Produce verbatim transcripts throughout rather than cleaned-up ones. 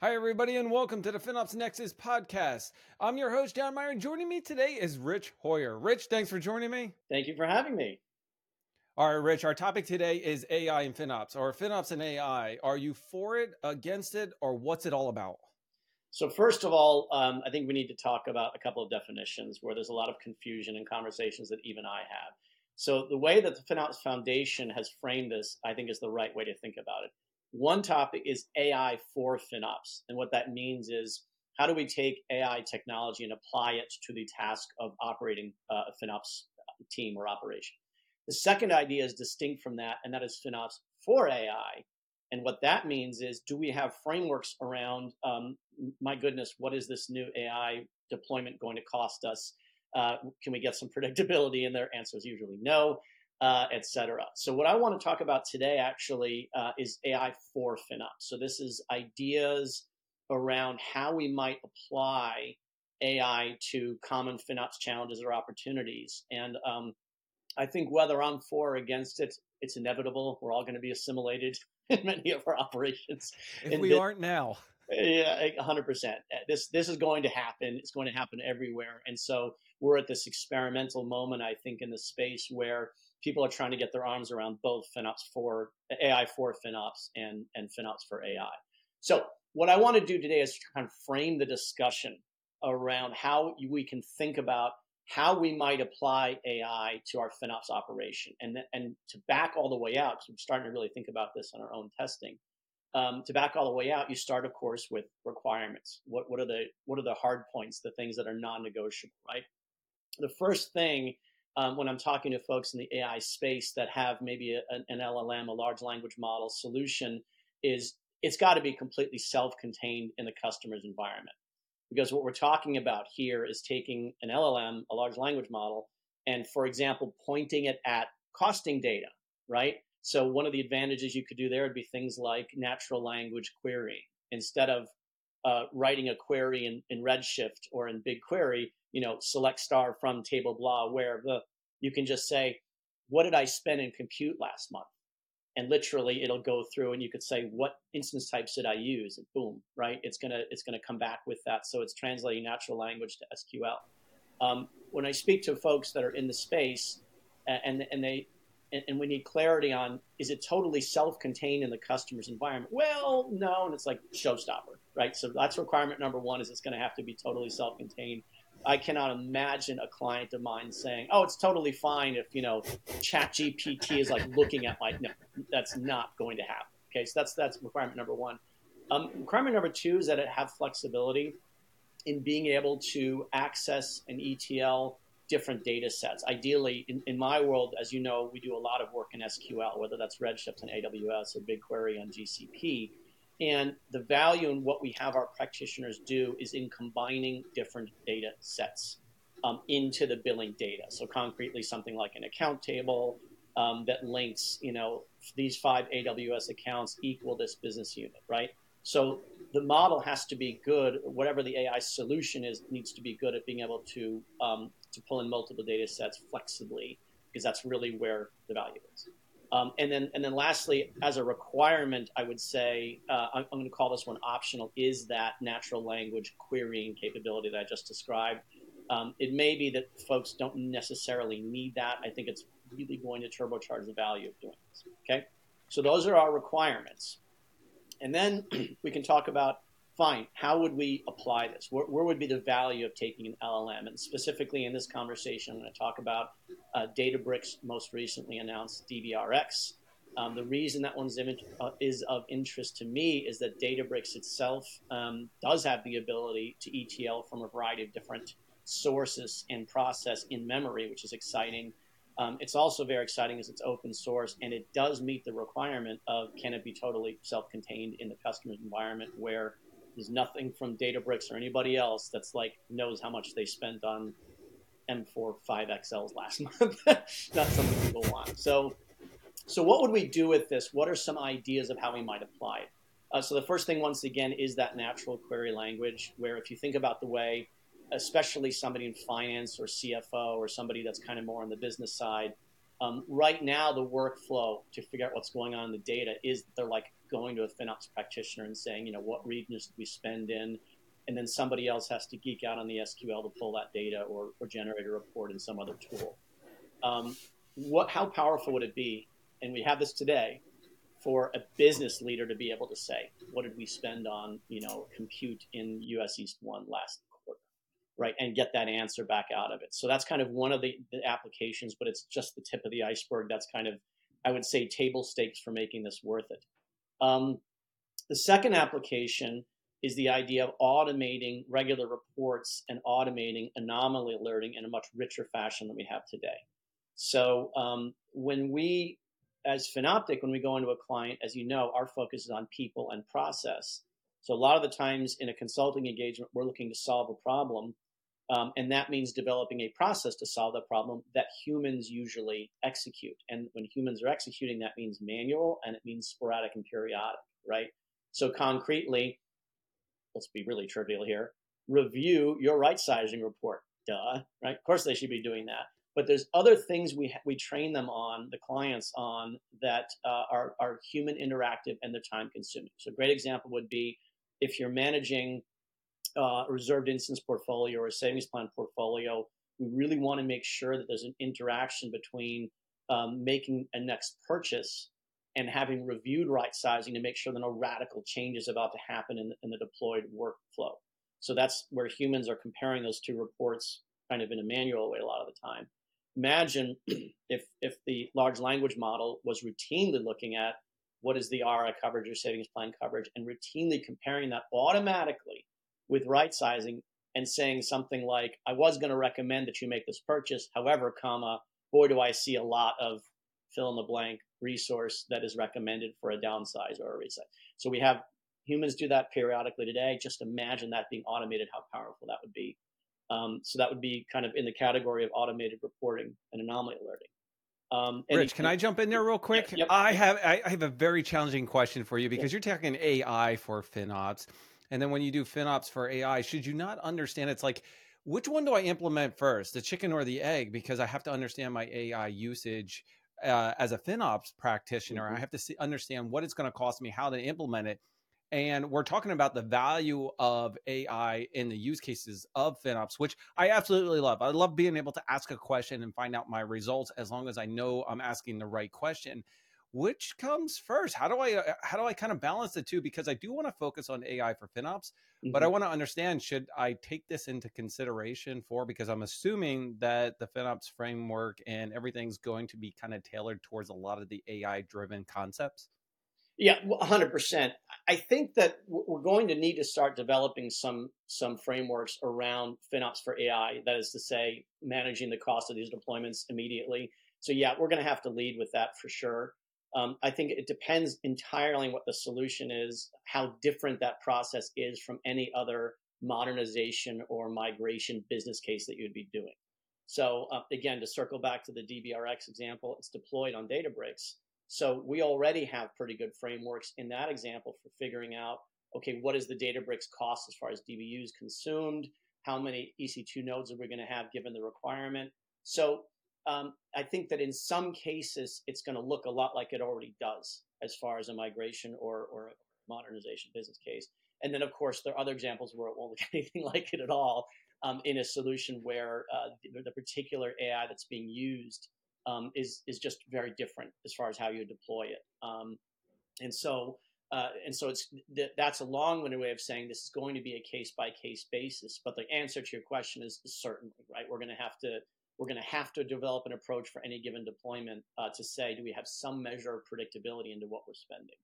Hi, everybody, and welcome to the FinOps Nexus podcast. I'm your host, John Meyer, and joining me today is Rich Hoyer. Rich, thanks for joining me. Thank you for having me. All right, Rich, our topic today is A I and FinOps, or FinOps and A I. Are you for it, against it, or what's it all about? So first of all, um, I think we need to talk about a couple of definitions where there's a lot of confusion in conversations that even I have. So the way that the FinOps Foundation has framed this, I think, is the right way to think about it. One topic is A I for FinOps. And what that means is, how do we take A I technology and apply it to the task of operating uh, a FinOps team or operation? The second idea is distinct from that, and that is FinOps for A I. And what that means is, do we have frameworks around, um, my goodness, what is this new A I deployment going to cost us? Uh, can we get some predictability in there? Answer is usually no. Uh, et cetera. So what I want to talk about today actually uh, is A I for FinOps. So this is ideas around how we might apply A I to common FinOps challenges or opportunities. And um, I think whether I'm for or against it, it's inevitable. We're all going to be assimilated in many of our operations. If And we this, aren't now. Yeah, one hundred percent. This this is going to happen. It's going to happen everywhere. And so we're at this experimental moment, I think, in the space where people are trying to get their arms around both FinOps for A I for FinOps and, and FinOps for A I. So what I want to do today is kind of frame the discussion around how we can think about how we might apply A I to our FinOps operation. And, and to back all the way out, because we're starting to really think about this in our own testing. Um, to back all the way out, you start, of course, with requirements. What, what are the what are the hard points, the things that are non-negotiable, right? The first thing um, when I'm talking to folks in the A I space that have maybe a, an L L M, a large language model solution, is it's got to be completely self-contained in the customer's environment. Because what we're talking about here is taking an L L M, a large language model, and, for example, pointing it at costing data, right? So one of the advantages you could do there would be things like natural language querying. Instead of uh, writing a query in, in Redshift or in BigQuery, you know, select star from table blah, where the, you can just say, what did I spend in compute last month? And literally it'll go through and you could say, what instance types did I use? And boom, right? It's gonna it's gonna come back with that. So it's translating natural language to S Q L. Um, when I speak to folks that are in the space and, and they and we need clarity on, is it totally self-contained in the customer's environment? Well, no, and it's like showstopper, right? So that's requirement number one, is it's going to have to be totally self-contained. I cannot imagine a client of mine saying, oh, it's totally fine if, you know, ChatGPT is like looking at my, no, that's not going to happen. Okay, so that's that's requirement number one. Um, requirement number two is that it have flexibility in being able to access an E T L different data sets. Ideally, in, in my world, as you know, we do a lot of work in S Q L, whether that's Redshift and A W S or BigQuery on G C P. And the value in what we have our practitioners do is in combining different data sets um, into the billing data. So concretely, something like an account table um, that links, you know, these five A W S accounts equal this business unit, right? So the model has to be good. Whatever the A I solution is, needs to be good at being able to um, to pull in multiple data sets flexibly, because that's really where the value is. Um, and then, and then, lastly, as a requirement, I would say uh, I'm, I'm going to call this one optional. Is that natural language querying capability that I just described? Um, it may be that folks don't necessarily need that. I think it's really going to turbocharge the value of doing this. Okay, so those are our requirements. And then we can talk about, fine, how would we apply this? Where, where would be the value of taking an L L M? And specifically in this conversation, I'm going to talk about uh, Databricks most recently announced D B R X. Um, the reason that one's image, uh, is of interest to me is that Databricks itself um, does have the ability to E T L from a variety of different sources and process in memory, which is exciting. Um, it's also very exciting as it's open source, and it does meet the requirement of, can it be totally self-contained in the customer's environment, where there's nothing from Databricks or anybody else that's like knows how much they spent on M four five X Ls last month. Not something people want. So, so what would we do with this? What are some ideas of how we might apply it? Uh, so the first thing, once again, is that natural query language, where if you think about the way, especially somebody in finance or C F O or somebody that's kind of more on the business side, um, right now the workflow to figure out what's going on in the data is they're like going to a FinOps practitioner and saying, you know, what regions did we spend in? And then somebody else has to geek out on the S Q L to pull that data or, or generate a report in some other tool. Um, what, how powerful would it be? And we have this today for a business leader to be able to say, what did we spend on, you know, compute in U S East one last quarter, right? And get that answer back out of it. So that's kind of one of the, the applications, but it's just the tip of the iceberg. That's kind of, I would say, table stakes for making this worth it. Um, the second application is the idea of automating regular reports and automating anomaly alerting in a much richer fashion than we have today. So um, when we, as Finoptic, when we go into a client, as you know, our focus is on people and process. So a lot of the times in a consulting engagement, we're looking to solve a problem. Um, and that means developing a process to solve that problem that humans usually execute. And when humans are executing, that means manual and it means sporadic and periodic, right? So concretely, let's be really trivial here, review your right sizing report. Duh, right? Of course they should be doing that. But there's other things we ha- we train them on, the clients on, that uh, are, are human interactive and they're time consuming. So a great example would be if you're managing uh, a reserved instance portfolio or a savings plan portfolio, we really want to make sure that there's an interaction between um, making a next purchase and having reviewed right sizing to make sure that no radical changes about to happen in, in the deployed workflow. So that's where humans are comparing those two reports kind of in a manual way a lot of the time. Imagine if if the large language model was routinely looking at what is the R I coverage or savings plan coverage and routinely comparing that automatically with right sizing and saying something like, I was going to recommend that you make this purchase. However, comma, boy, do I see a lot of fill in the blank resource that is recommended for a downsize or a reset. So we have humans do that periodically today. Just imagine that being automated, how powerful that would be. Um, so that would be kind of in the category of automated reporting and anomaly alerting. Um, and Rich, can I jump in there real quick? Yep, yep, I yep. have I have a very challenging question for you because Yep. you're talking A I for FinOps. And then when you do FinOps for A I, should you not understand it's like, which one do I implement first, the chicken or the egg? Because I have to understand my A I usage uh, as a FinOps practitioner. Mm-hmm. I have to see, understand what it's going to cost me, how to implement it. And we're talking about the value of A I in the use cases of FinOps, which I absolutely love. I love being able to ask a question and find out my results as long as I know I'm asking the right question. Which comes first? How do I uh, how do I kind of balance the two? Because I do want to focus on A I for FinOps, but Mm-hmm. I want to understand, should I take this into consideration for, because I'm assuming that the FinOps framework and everything's going to be kind of tailored towards a lot of the A I driven concepts? Yeah, one hundred percent. I think that we're going to need to start developing some some frameworks around FinOps for A I. That is to say, managing the cost of these deployments immediately. So yeah, we're going to have to lead with that for sure. Um, I think it depends entirely on what the solution is, how different that process is from any other modernization or migration business case that you'd be doing. So uh, again, to circle back to the D B R X example, it's deployed on Databricks. So we already have pretty good frameworks in that example for figuring out, okay, what is the Databricks cost as far as D B Us consumed? How many E C two nodes are we going to have given the requirement? So um, I think that in some cases, it's going to look a lot like it already does as far as a migration or, or a modernization business case. And then, of course, there are other examples where it won't look anything like it at all um, in a solution where uh, the, the particular A I that's being used Um, is is just very different as far as how you deploy it, um, and so uh, and so it's th- that's a long-winded way of saying this is going to be a case-by-case basis. But the answer to your question is, is certainly right. We're going to have to we're going to have to develop an approach for any given deployment uh, to say, do we have some measure of predictability into what we're spending?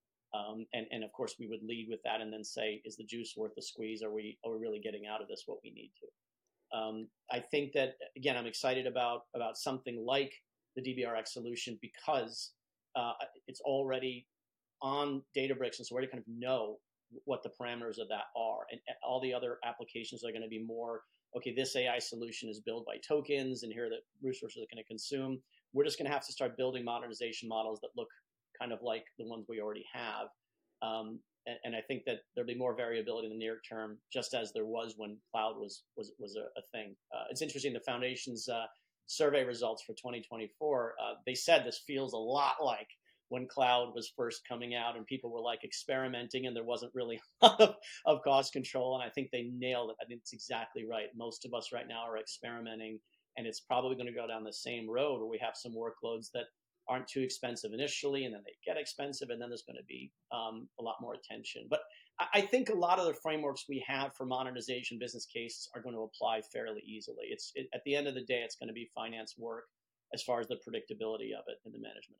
Um, and and of course, we would lead with that, and then say, is the juice worth the squeeze? Are we are we really getting out of this what we need to? Um, I think that, again, I'm excited about about something like the D B R X solution because uh, it's already on Databricks, and so we already kind of know what the parameters of that are. And all the other applications are going to be more, okay, this A I solution is built by tokens, and here are the resources it's going to consume. We're just going to have to start building modernization models that look kind of like the ones we already have. Um, and, and I think that there'll be more variability in the near term, just as there was when cloud was was was a, a thing. Uh, it's interesting. The foundation's uh, survey results for twenty twenty-four, uh, they said this feels a lot like when cloud was first coming out and people were like experimenting and there wasn't really a lot of, of cost control. And I think they nailed it. I think it's exactly right. Most of us right now are experimenting, and it's probably going to go down the same road where we have some workloads that aren't too expensive initially, and then they get expensive, and then there's going to be um, a lot more attention. But I, I think a lot of the frameworks we have for modernization business cases are going to apply fairly easily. It's it, at the end of the day, it's going to be finance work as far as the predictability of it and the management.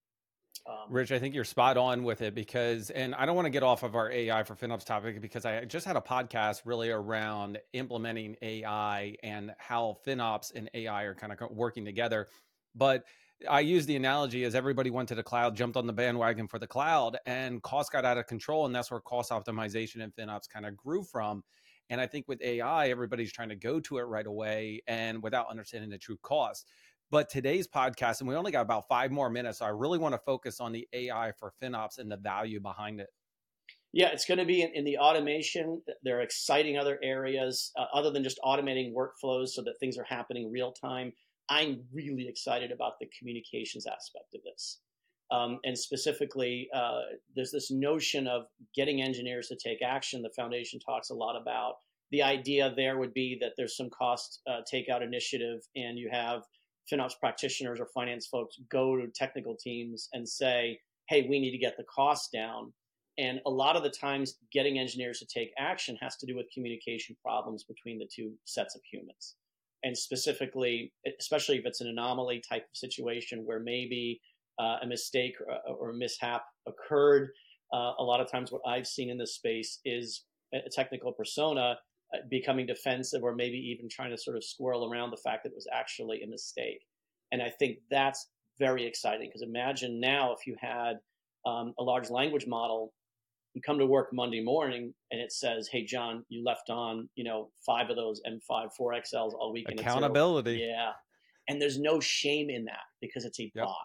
Um, Rich, I think you're spot on with it because, and I don't want to get off of our A I for FinOps topic because I just had a podcast really around implementing A I and how FinOps and A I are kind of working together. But I use the analogy as everybody went to the cloud, jumped on the bandwagon for the cloud, and costs got out of control. And that's where cost optimization and FinOps kind of grew from. And I think with A I, everybody's trying to go to it right away and without understanding the true cost. But today's podcast, and we only got about five more minutes, so I really want to focus on the A I for FinOps and the value behind it. Yeah, it's going to be in, in the automation. There are exciting other areas uh, other than just automating workflows so that things are happening real time. I'm really excited about the communications aspect of this. Um, and specifically, uh, there's this notion of getting engineers to take action. The foundation talks a lot about the idea there would be that there's some cost uh, takeout initiative, and you have FinOps practitioners or finance folks go to technical teams and say, hey, we need to get the cost down. And a lot of the times getting engineers to take action has to do with communication problems between the two sets of humans. And specifically, especially if it's an anomaly type of situation where maybe uh, a mistake or, or a mishap occurred, uh, a lot of times what I've seen in this space is a technical persona becoming defensive or maybe even trying to sort of squirrel around the fact that it was actually a mistake. And I think that's very exciting because imagine now if you had um, a large language model, you come to work Monday morning and it says, hey, John, you left on, you know, five of those M five four X Ls all weekend. Accountability. Yeah. And there's no shame in that because it's a yep. bot.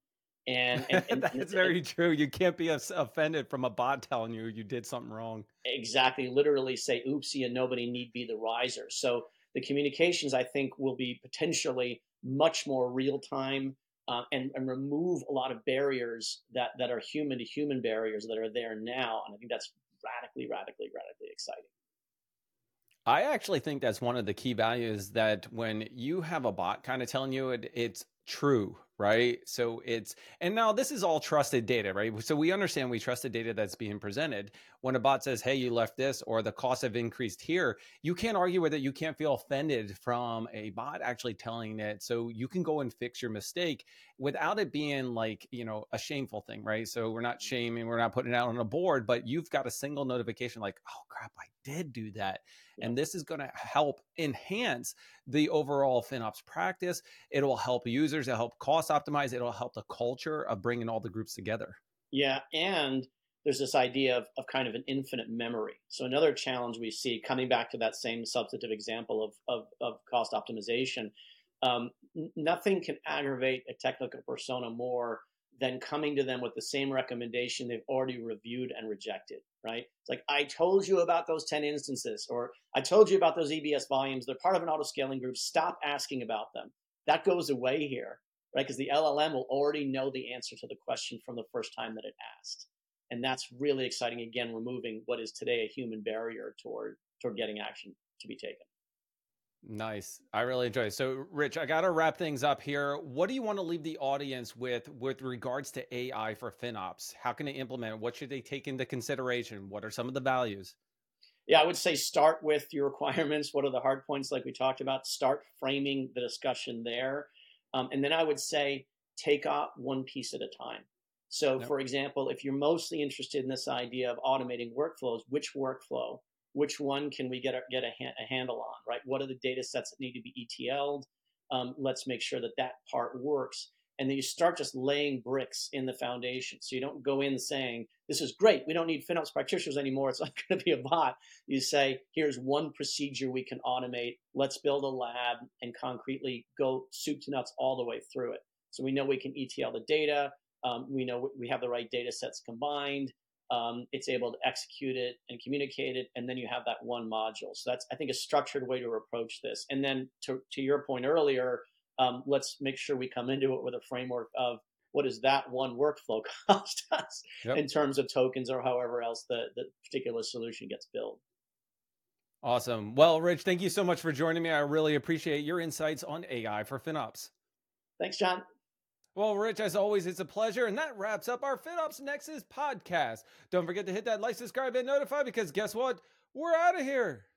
And, and, and that's and very and, true. You can't be offended from a bot telling you you did something wrong. Exactly. Literally say oopsie and nobody need be the riser. So the communications, I think, will be potentially much more real time uh, and, and remove a lot of barriers that, that are human to human barriers that are there now. And I think that's radically, radically, radically exciting. I actually think that's one of the key values that when you have a bot kind of telling you it, it's true, right? So it's, and now this is all trusted data, right? So we understand we trust the data that's being presented. When a bot says, hey, you left this, or the costs have increased here, you can't argue with it. You can't feel offended from a bot actually telling it. So you can go and fix your mistake without it being like, you know, a shameful thing, right? So we're not shaming, we're not putting it out on a board, but you've got a single notification like, oh crap, I did do that. Yeah. And this is going to help enhance the overall FinOps practice. It'll help users, it'll help cost optimize, it'll help the culture of bringing all the groups together. Yeah, and there's this idea of, of kind of an infinite memory. So another challenge we see, coming back to that same substantive example of, of, of cost optimization, um, n- nothing can aggravate a technical persona more than coming to them with the same recommendation they've already reviewed and rejected, right? It's like, I told you about those ten instances, or I told you about those E B S volumes. They're part of an auto-scaling group. Stop asking about them. That goes away here, right? Because the L L M will already know the answer to the question from the first time that it asked. And that's really exciting. Again, removing what is today a human barrier toward, toward getting action to be taken. Nice. I really enjoy it. So, Rich, I got to wrap things up here. What do you want to leave the audience with with regards to A I for FinOps? How can they implement it? What should they take into consideration? What are some of the values? Yeah, I would say start with your requirements. What are the hard points like we talked about? Start framing the discussion there. Um, and then I would say take out one piece at a time. So, yep. for example, if you're mostly interested in this idea of automating workflows, which workflow? Which one can we get a, get a, ha- a handle on, right? What are the data sets that need to be E T L'd? Um, let's make sure that that part works. And then you start just laying bricks in the foundation. So you don't go in saying, this is great, we don't need FinOps practitioners anymore, it's not going to be a bot. You say, here's one procedure we can automate. Let's build a lab and concretely go soup to nuts all the way through it. So we know we can E T L the data. Um, we know we have the right data sets combined. Um, it's able to execute it and communicate it, and then you have that one module. So that's, I think, a structured way to approach this. And then to, to your point earlier, um, let's make sure we come into it with a framework of what does that one workflow cost us Yep. in terms of tokens or however else the, the particular solution gets built. Awesome. Well, Rich, thank you so much for joining me. I really appreciate your insights on A I for FinOps. Thanks, John. Well, Rich, as always, it's a pleasure. And that wraps up our FinOps Nexus podcast. Don't forget to hit that like, subscribe, and notify, because guess what? We're out of here.